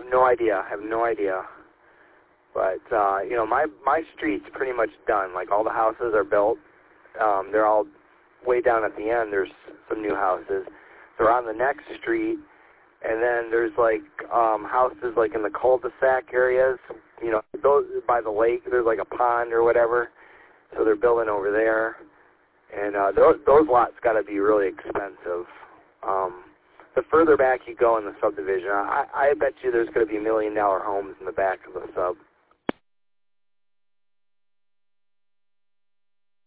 have no idea. But, you know, my street's pretty much done. Like, all the houses are built. They're all way down at the end. There's some new houses. They're on the next street. And then there's, like, houses, like, in the cul-de-sac areas. You know, those by the lake. There's, like, a pond or whatever. So they're building over there. And those lots got to be really expensive. The further back you go in the subdivision, I bet you there's going to be $1 million homes in the back of the sub.